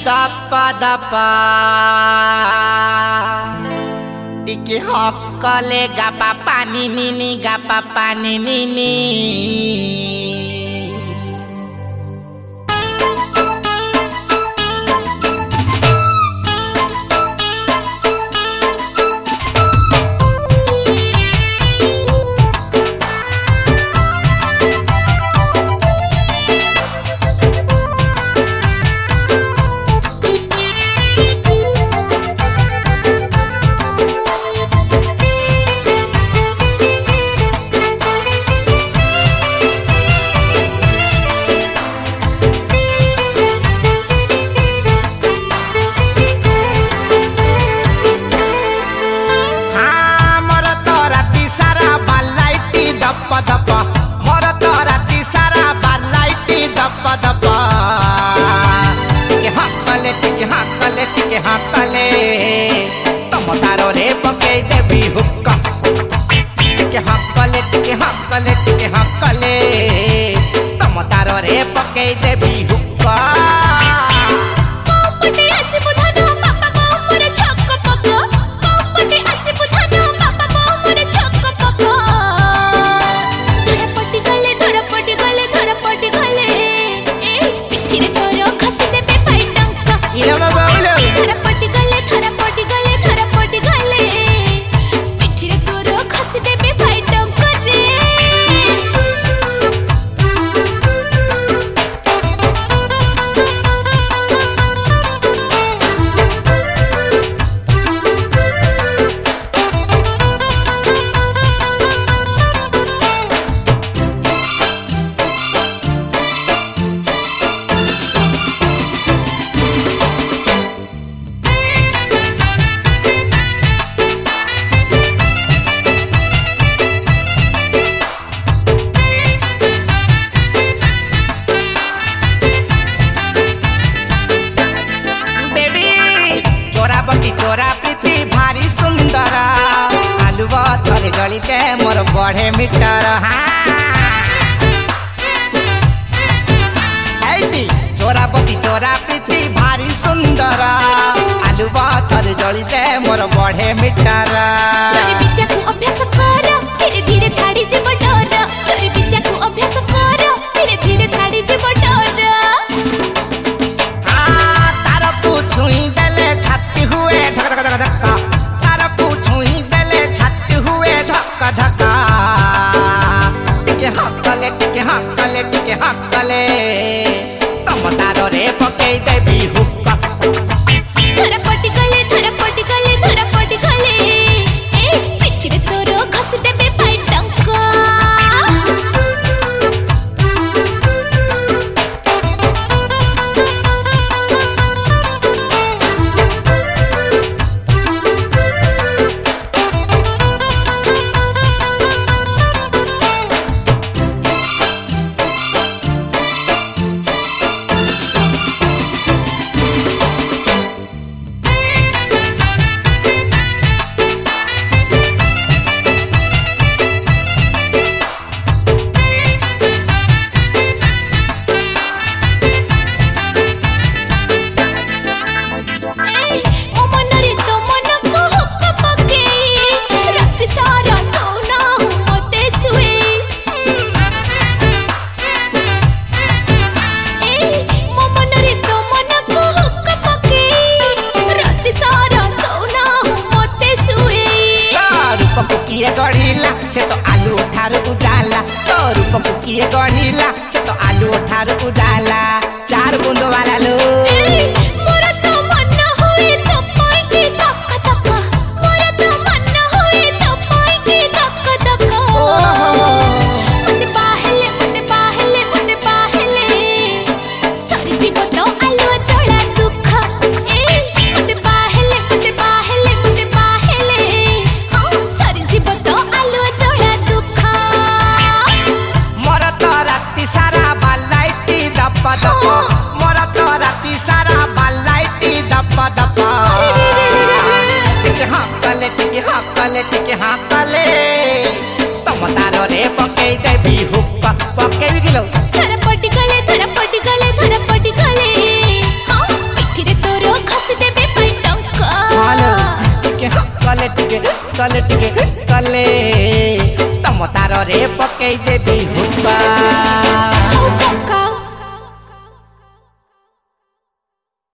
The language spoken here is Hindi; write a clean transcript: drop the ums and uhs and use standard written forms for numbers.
दपा दपा टिके हकले गापा पानी निनी गापा पानी निनी पकई देवी हुक्का टिके हकले तम तारो रे पकई देवी हुक्का चोरा पृथ्वी भारी सुंदर आलू थरे गलिते मोर बढ़े मीटर चोरा पति चोरा पृथ्वी भारी सुंदर आलू थरे जलिते मोर बढ़े मीटर विद्या को अभ्यास कर धीरे धीरे छाड़ी जीव डर चोरी विद्या को अभ्यास कर धीरे धीरे छाड़ी जीव डर तार छुई देले छाती हुए धक धक धक्का तार छुई देले छाती हुए धक्का धक्का टिके हकले तम तारो रे पकई देवी हुक्का धरा पटी गले ए पिठी रे तोरो घस देबे फाई टंका गढ़िला से तो आलू ठार उजाला तो रूप किए गढ़िला से तो आलू ठार उजाला चार बूंद वाला लो मोरा तो मन होए तो पाई के धक्का धक्का मोरा तो मन होए तो पाई के धक्का धक्का मते बाहेले सरी जीव तो आलू चढ़ा दुख मते बाहेले हां सरी जीव तो आलू चढ़ा दुख मोरा तो राती सारा बालाइती दपा दपा मोरा तो राती सारा बालाइती दपा दपा टिके हकले तम तारो रे पकई देवी हुक्का पकई गिलो धरा पटी गले हां पिठी रे कले तम तार रे पकई देवी हुक्का।